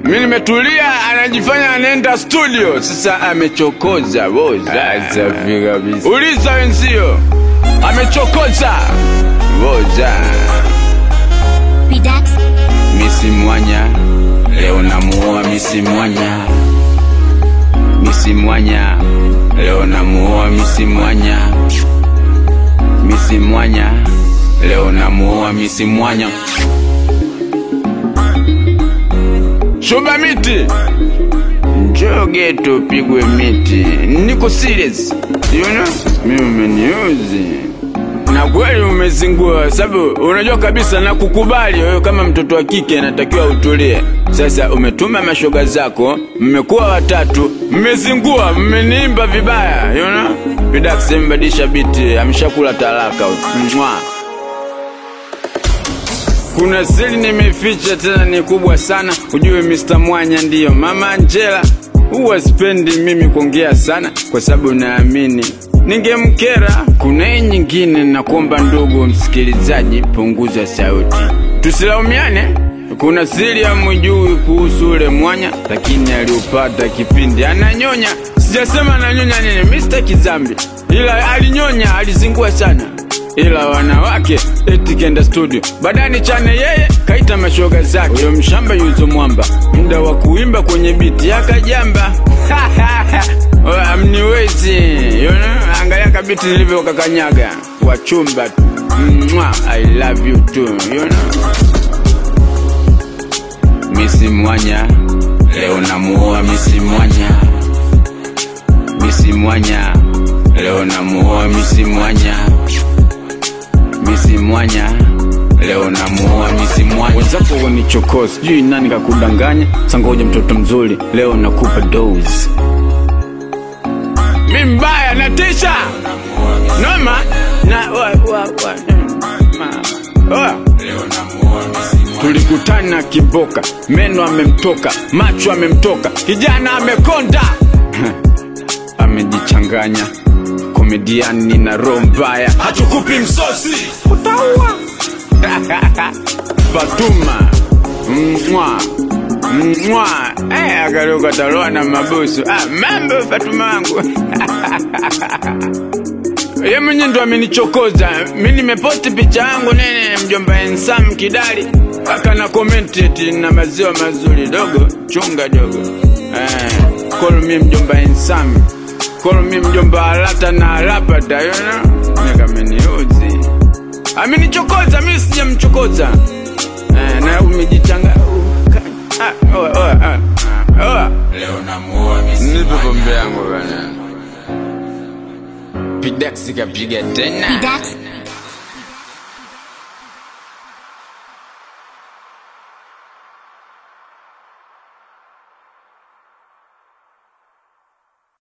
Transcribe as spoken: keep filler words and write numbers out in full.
Mimi nimetulia, anajifanya anaenda studio. Sasa amechokoza boza. Safi kabisa. Uliza wenzio. Amechokoza boza. Relax. Misi Mwanya, leo namuoa Misi Mwanya. Misi Mwanya, leo namuoa Misi Mwanya. Misi Mwanya, leo namuoa Misi Mwanya. Shoba miti, njoo geto pigwe miti. Niko serious, you know? Mimi umeniuzi na kweli umezingua, sababu unajua kabisa na kukubali wewe kama mtoto wa kike anatakiwa utulie. Sasa umetuma mashoga zako, mmekuwa watatu, mmezingua, mmeniimba vibaya, you know? Relax, mbadisha biti, ameshakula talaka. Mwa. Kuna siri nimeficha tena ni kubwa sana. Ujue mister Mwanya ndiyo Mama Angela. Huwa sipendi mimi kuongea sana kwa sababu naamini ningemkera. Kuna hii nyingine na kuomba ndugu msikilizaji, punguza sauti. Tusilaumiane. Kuna siri ya mjui kuhusu ule Mwanya, lakini aliupata kipindi ananyonya. Sijasema ananyonya nini mister Kizambi, ila alinyonya, alizingua sana. Ila wanawake eti kenda studio, badani chane yeye kaita mashoga zake. Uyo mshamba yuzo mwamba, muda wa kuimba kwenye biti yaka jamba. Amniwezi, you know? Angalia kabiti nilivyo kakanyaga wachumba. Mwah, I love you too, you know? Misi Mwanya, leo namuoa Misi Mwanya. Misi Mwanya, leo namuoa Misi Mwanya. Misi Mwanya, leo namuoa Misi Mwanya. Wenzako wanichokoa, sijui nani kakudanganya. Sangoja mtoto mzuri, leo nakupa dose. Mimi mbaya na tisha noma na wa wa wa ma. Leo namuoa Misi Mwanya. Tulikutana Kiboka, meno amemtoka, macho amemtoka, kijana amekonda. Amejichanganya, komediani na roho mbaya. Hatukupi msosi, utaua. Fatuma, mwa, mwa, eh, akaruka taloa na mabusu. Ah, mambo Fatuma wangu. Yeye mwenye ndo amenichokoza. Mimi nimeposti picha yangu nene mjomba Ensam Kidali. Akana comment eti na maziwa mazuri dogo, chunga dogo. Eh, call me mjomba Ensam. Call me mjomba Alata na Alapa da, you know? Nika meniuzi. Amenichokoza, mimi sijamchokoza. Eh, na umejichanga. Ah, oh, oh, ah. Oh. Leo namuoa Misi Mwanya. Nipo pombe yangu bana. Pidax kapiga tena. Pidax.